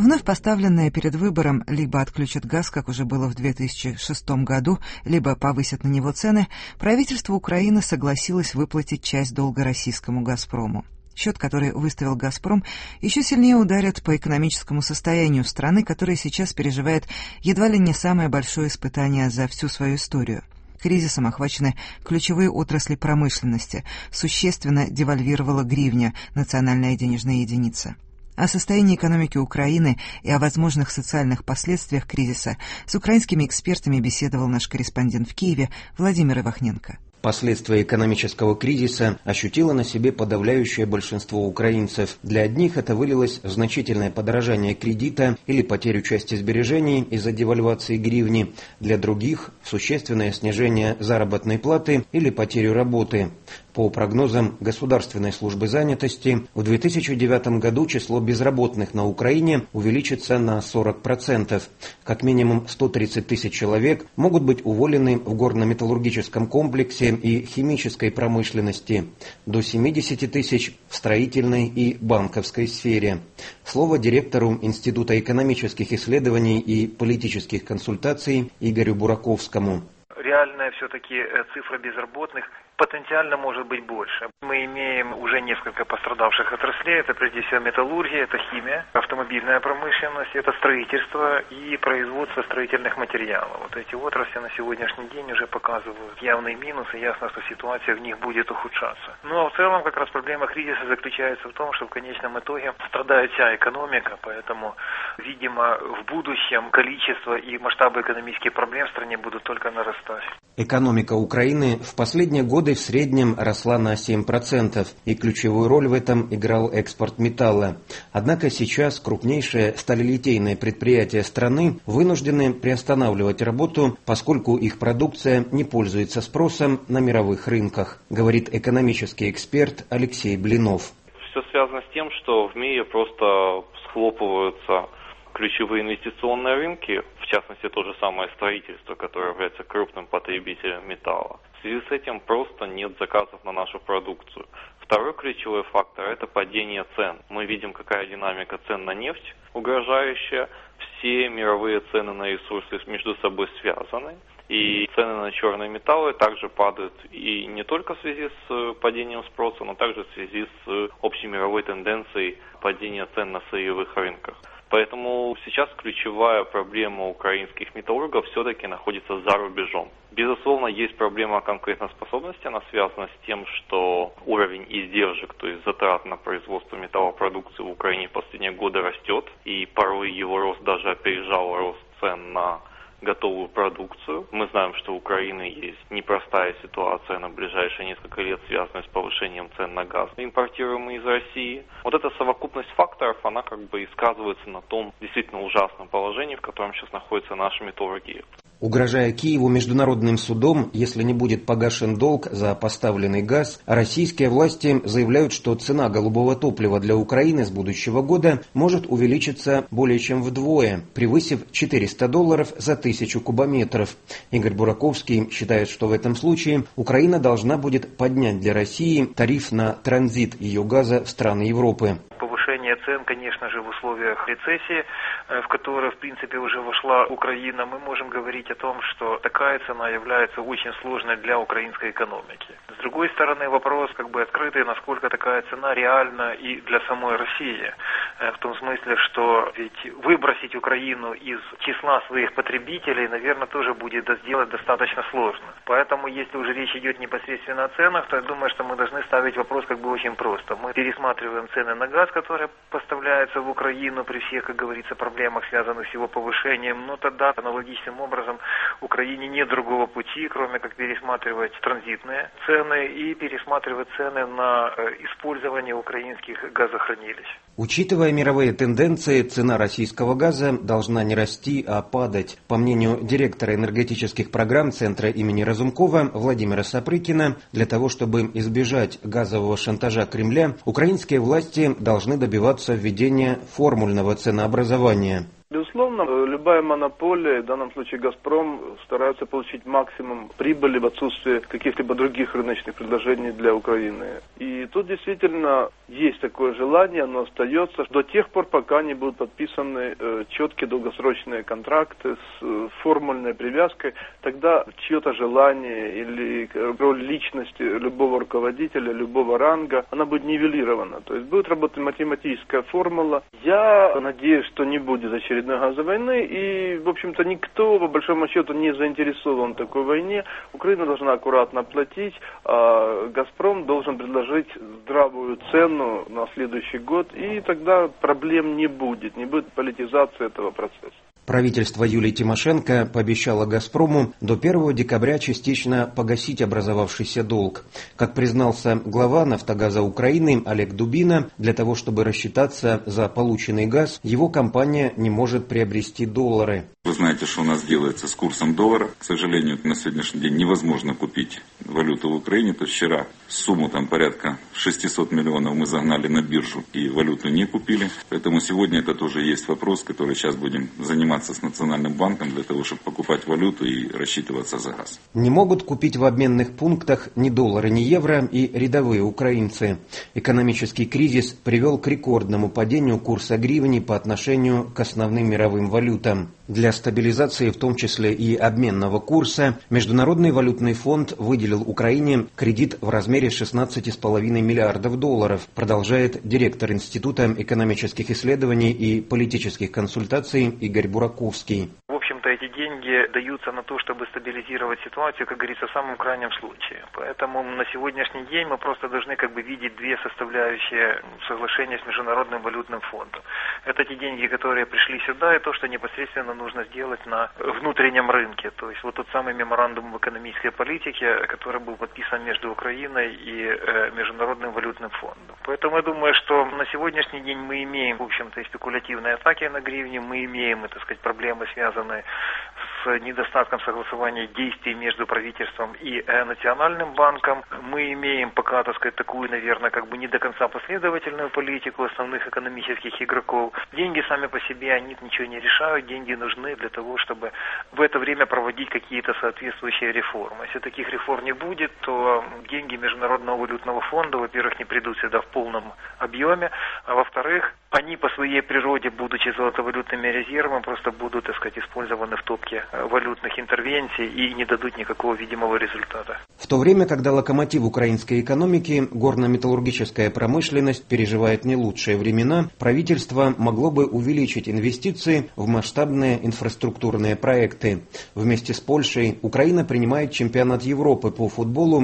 Вновь поставленное перед выбором либо отключат газ, как уже было в 2006 году, либо повысят на него цены, правительство Украины согласилось выплатить часть долга российскому «Газпрому». Счет, который выставил «Газпром», еще сильнее ударит по экономическому состоянию страны, которая сейчас переживает едва ли не самое большое испытание за всю свою историю. Кризисом охвачены ключевые отрасли промышленности, существенно девальвировала гривня, национальная денежная единица. О состоянии экономики Украины и о возможных социальных последствиях кризиса с украинскими экспертами беседовал наш корреспондент в Киеве Владимир Ивахненко. Последствия экономического кризиса ощутило на себе подавляющее большинство украинцев. Для одних это вылилось в значительное подорожание кредита или потерю части сбережений из-за девальвации гривни. Для других – существенное снижение заработной платы или потерю работы. По прогнозам Государственной службы занятости, в 2009 году число безработных на Украине увеличится на 40%. Как минимум 130 тысяч человек могут быть уволены в горно-металлургическом комплексе и химической промышленности, до 70 тысяч в строительной и банковской сфере. Слово директору Института экономических исследований и политических консультаций Игорю Бураковскому. Реальная все-таки цифра безработных потенциально может быть больше. Мы имеем уже несколько пострадавших отраслей. Это прежде всего металлургия, это химия, автомобильная промышленность, это строительство и производство строительных материалов. Вот эти отрасли на сегодняшний день уже показывают явные минусы. Ясно, что ситуация в них будет ухудшаться. Ну а в целом как раз проблема кризиса заключается в том, что в конечном итоге страдает вся экономика, поэтому, видимо, в будущем количество и масштабы экономических проблем в стране будут только нарастать. Экономика Украины в последние годы в среднем росла на 7%, и ключевую роль в этом играл экспорт металла. Однако сейчас крупнейшие сталелитейные предприятия страны вынуждены приостанавливать работу, поскольку их продукция не пользуется спросом на мировых рынках, говорит экономический эксперт Алексей Блинов. Все связано с тем, что в мире просто схлопываются ключевые инвестиционные рынки, в частности то же самое строительство, которое является крупным потребителем металла. В связи с этим просто нет заказов на нашу продукцию. Второй ключевой фактор – это падение цен. Мы видим, какая динамика цен на нефть угрожающая. Все мировые цены на ресурсы между собой связаны. И цены на черные металлы также падают и не только в связи с падением спроса, но также в связи с общей мировой тенденцией падения цен на сырьевых рынках. Поэтому сейчас ключевая проблема украинских металлургов все-таки находится за рубежом. Безусловно, есть проблема конкурентоспособности, она связана с тем, что уровень издержек, то есть затрат на производство металлопродукции в Украине в последние годы растет, и порой его рост даже опережал рост цен на готовую продукцию. Мы знаем, что у Украины есть непростая ситуация на ближайшие несколько лет, связанная с повышением цен на газ, импортируемый из России. Вот эта совокупность факторов, она как бы и сказывается на том действительно ужасном положении, в котором сейчас находится наша металлургия. Угрожая Киеву международным судом, если не будет погашен долг за поставленный газ, российские власти заявляют, что цена голубого топлива для Украины с будущего года может увеличиться более чем вдвое, превысив $400 за 1000 кубометров. Игорь Бураковский считает, что в этом случае Украина должна будет поднять для России тариф на транзит ее газа в страны Европы. Повышение цен, конечно же, в условиях рецессии, в которую, в принципе, уже вошла Украина, мы можем говорить о том, что такая цена является очень сложной для украинской экономики. С другой стороны, вопрос как бы открытый, насколько такая цена реальна и для самой России. В том смысле, что ведь выбросить Украину из числа своих потребителей, наверное, тоже будет сделать достаточно сложно. Поэтому, если уже речь идет непосредственно о ценах, то я думаю, что мы должны ставить вопрос как бы очень просто. Мы пересматриваем цены на газ, которые поставляются в Украину при всех, как говорится, проблемах, связанных с его повышением, но тогда аналогичным образом Украине нет другого пути, кроме как пересматривать транзитные цены и пересматривать цены на использование украинских газохранилищ. Учитывая мировые тенденции, цена российского газа должна не расти, а падать. По мнению директора энергетических программ Центра имени Разумкова Владимира Сапрыкина, для того, чтобы избежать газового шантажа Кремля, украинские власти должны добиваться введения формульного ценообразования. Безусловно, любая монополия, в данном случае «Газпром», старается получить максимум прибыли в отсутствии каких-либо других рыночных предложений для Украины. И тут действительно есть такое желание, оно остается до тех пор, пока не будут подписаны четкие долгосрочные контракты с формульной привязкой. Тогда чье-то желание или роль личности любого руководителя, любого ранга, она будет нивелирована. То есть будет работать математическая формула. Я надеюсь, что не будет очередной газовой войны, и, в общем-то, никто, по большому счету, не заинтересован в такой войне. Украина должна аккуратно платить, а «Газпром» должен предложить здравую цену на следующий год, и тогда проблем не будет политизации этого процесса. Правительство Юлии Тимошенко пообещало «Газпрому» до 1 декабря частично погасить образовавшийся долг. Как признался глава «Нафтогаза Украины» Олег Дубина, для того, чтобы рассчитаться за полученный газ, его компания не может приобрести доллары. Вы знаете, что у нас делается с курсом доллара. К сожалению, на сегодняшний день невозможно купить валюту в Украине. То есть вчера сумму там порядка 600 миллионов мы загнали на биржу и валюту не купили. Поэтому сегодня это тоже есть вопрос, который сейчас будем заниматься с Национальным банком для того, чтобы покупать валюту и рассчитываться за газ. Не могут купить в обменных пунктах ни доллары, ни евро и рядовые украинцы. Экономический кризис привел к рекордному падению курса гривни по отношению к основным мировым валютам. Для стабилизации, в том числе и обменного курса, Международный валютный фонд выделил Украине кредит в размере 16,5 миллиардов долларов, продолжает директор Института экономических исследований и политических консультаций Игорь Бураковский. Эти деньги даются на то, чтобы стабилизировать ситуацию, как говорится, в самом крайнем случае. Поэтому на сегодняшний день мы просто должны видеть две составляющие соглашения с Международным валютным фондом. Это те деньги, которые пришли сюда, и то, что непосредственно нужно сделать на внутреннем рынке. То есть вот тот самый меморандум в экономической политике, который был подписан между Украиной и Международным валютным фондом. Поэтому я думаю, что на сегодняшний день мы имеем, в общем-то, и спекулятивные атаки на гривне, мы имеем, проблемы, связанные с недостатком согласования действий между правительством и Национальным банком. Мы имеем пока, такую, наверное, не до конца последовательную политику основных экономических игроков. Деньги сами по себе, они ничего не решают. Деньги нужны для того, чтобы в это время проводить какие-то соответствующие реформы. Если таких реформ не будет, то деньги Международного валютного фонда, во-первых, не придут сюда в полном объеме, а во-вторых, они по своей природе, будучи золотовалютными резервами, просто будут, использованы в топке валютных интервенций и не дадут никакого видимого результата. В то время, когда локомотив украинской экономики, горно-металлургическая промышленность, переживает не лучшие времена, правительство могло бы увеличить инвестиции в масштабные инфраструктурные проекты. Вместе с Польшей Украина принимает чемпионат Европы по футболу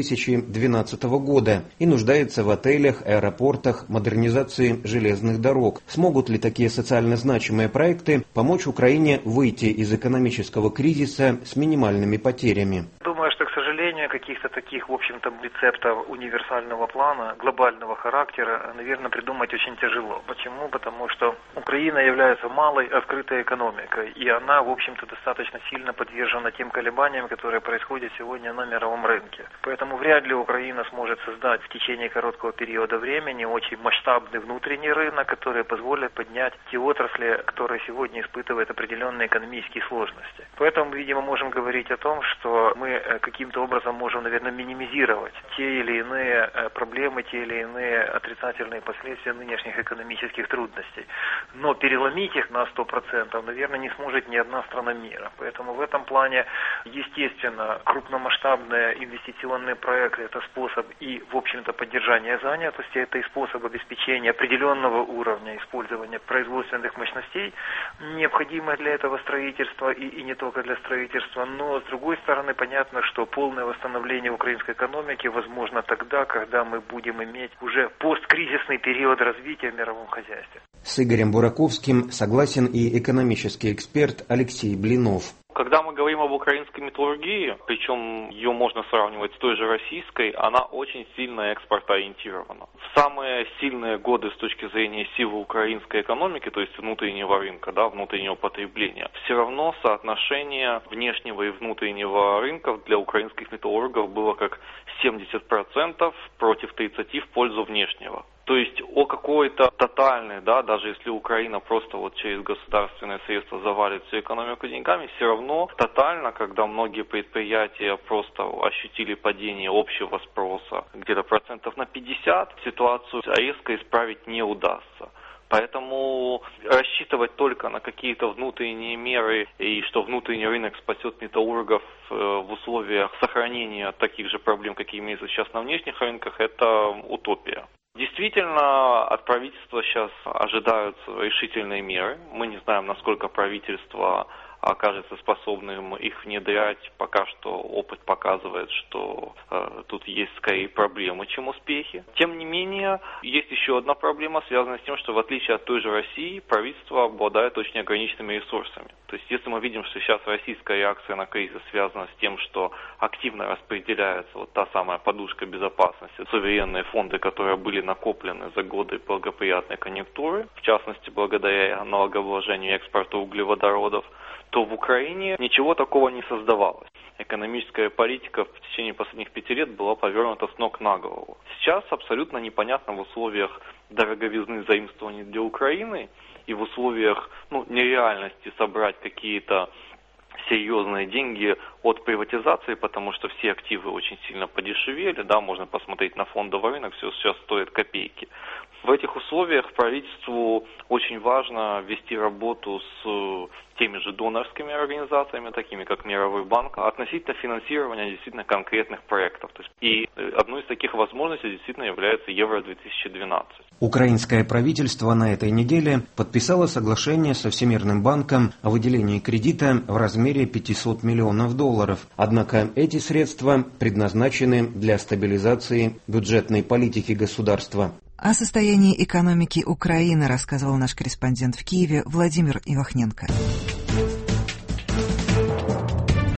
2012 года и нуждается в отелях, аэропортах, модернизации железных дорог. Смогут ли такие социально значимые проекты помочь Украине выйти из экономического кризиса с минимальными потерями? Думаю, что, к сожалению, каких-то таких, в общем-то, рецептов универсального плана, глобального характера, наверное, придумать очень тяжело. Почему? Потому что Украина является малой открытой экономикой, и она, в общем-то, достаточно сильно подвержена тем колебаниям, которые происходят сегодня на мировом рынке. Поэтому вряд ли Украина сможет создать в течение короткого периода времени очень масштабный внутренний рынок, который позволит поднять те отрасли, которые сегодня испытывают определенные экономические сложности. Поэтому, видимо, можем говорить о том, что мы каким-то образом можем, наверное, минимизировать те или иные проблемы, те или иные отрицательные последствия нынешних экономических трудностей. Но переломить их на 100%, наверное, не сможет ни одна страна мира. Поэтому в этом плане, естественно, крупномасштабные инвестиционные проекты – это способ и, в общем-то, поддержания занятости, это и способ обеспечения определенного уровня использования производственных мощностей, необходимое для этого строительства и не только для строительства. Но, с другой стороны, понятно, что полное восстановление украинской экономики возможно тогда, когда мы будем иметь уже посткризисный период развития в мировом хозяйстве. С Игорем Бураковским согласен и экономический эксперт Алексей Блинов. Когда мы говорим об украинской металлургии, причем ее можно сравнивать с той же российской, она очень сильно экспортоориентирована. В самые сильные годы с точки зрения силы украинской экономики, то есть внутреннего рынка, внутреннего потребления, все равно соотношение внешнего и внутреннего рынков для украинских металлургов было как 70% против 30% в пользу внешнего. То есть о какой-то тотальный, да, даже если Украина просто вот через государственные средства завалит всю экономику деньгами, все равно тотально, когда многие предприятия просто ощутили падение общего спроса где-то процентов на 50, ситуацию резко исправить не удастся. Поэтому рассчитывать только на какие-то внутренние меры и что внутренний рынок спасет металлургов в условиях сохранения таких же проблем, какие имеются сейчас на внешних рынках, это утопия. Действительно, от правительства сейчас ожидаются решительные меры. Мы не знаем, насколько правительство окажется способным их внедрять. Пока что опыт показывает, что тут есть скорее проблемы, чем успехи. Тем не менее, есть еще одна проблема, связанная с тем, что в отличие от той же России, правительство обладает очень ограниченными ресурсами. То есть, если мы видим, что сейчас российская реакция на кризис связана с тем, что активно распределяется вот та самая подушка безопасности, суверенные фонды, которые были накоплены за годы благоприятной конъюнктуры, в частности, благодаря налогообложению и экспорту углеводородов, то в Украине ничего такого не создавалось. Экономическая политика в течение последних 5 лет была повернута с ног на голову. Сейчас абсолютно непонятно в условиях дороговизны заимствований для Украины и в условиях нереальности собрать какие-то серьезные деньги от приватизации, потому что все активы очень сильно подешевели, да, можно посмотреть на фондовый рынок, все сейчас стоит копейки. В этих условиях правительству очень важно вести работу с теми же донорскими организациями, такими как Мировой банк, относительно финансирования действительно конкретных проектов. И одной из таких возможностей действительно является Евро-2012. Украинское правительство на этой неделе подписало соглашение со Всемирным банком о выделении кредита в размере $500 миллионов. Однако эти средства предназначены для стабилизации бюджетной политики государства. О состоянии экономики Украины рассказывал наш корреспондент в Киеве Владимир Ивахненко.